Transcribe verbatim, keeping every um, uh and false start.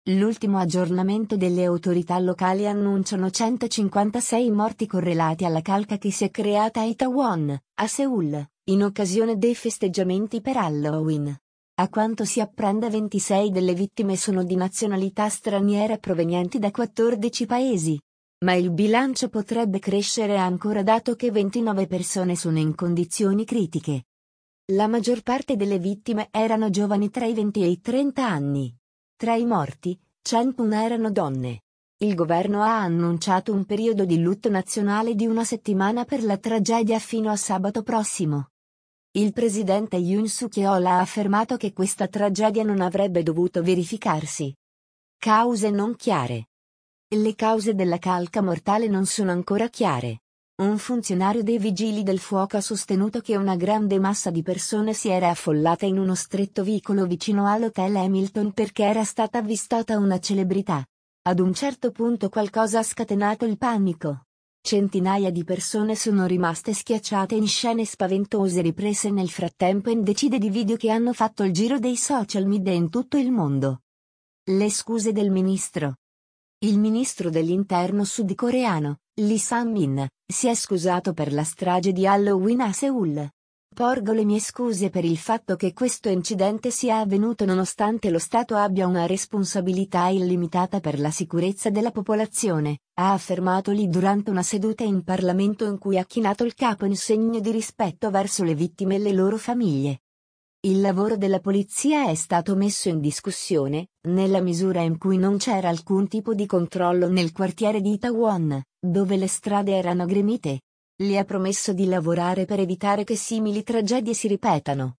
L'ultimo aggiornamento delle autorità locali annunciano centocinquantasei morti correlati alla calca che si è creata a Itaewon, a Seul, in occasione dei festeggiamenti per Halloween. A quanto si apprende, ventisei delle vittime sono di nazionalità straniera provenienti da quattordici paesi. Ma il bilancio potrebbe crescere ancora dato che ventinove persone sono in condizioni critiche. La maggior parte delle vittime erano giovani tra i venti e i trenta anni. Tra i morti, centouno erano donne. Il governo ha annunciato un periodo di lutto nazionale di una settimana per la tragedia fino a sabato prossimo. Il presidente Yoon Suk-yeol ha affermato che questa tragedia non avrebbe dovuto verificarsi. Cause non chiare. Le cause della calca mortale non sono ancora chiare. Un funzionario dei Vigili del Fuoco ha sostenuto che una grande massa di persone si era affollata in uno stretto vicolo vicino all'hotel Hamilton perché era stata avvistata una celebrità. Ad un certo punto qualcosa ha scatenato il panico. Centinaia di persone sono rimaste schiacciate in scene spaventose riprese nel frattempo in decine di video che hanno fatto il giro dei social media in tutto il mondo. Le scuse del ministro. Il ministro dell'interno sudcoreano, Lee Sang-min, si è scusato per la strage di Halloween a Seul. Porgo le mie scuse per il fatto che questo incidente sia avvenuto nonostante lo Stato abbia una responsabilità illimitata per la sicurezza della popolazione, ha affermato Lee durante una seduta in Parlamento in cui ha chinato il capo in segno di rispetto verso le vittime e le loro famiglie. Il lavoro della polizia è stato messo in discussione, nella misura in cui non c'era alcun tipo di controllo nel quartiere di Itaewon, dove le strade erano gremite. Lee ha promesso di lavorare per evitare che simili tragedie si ripetano.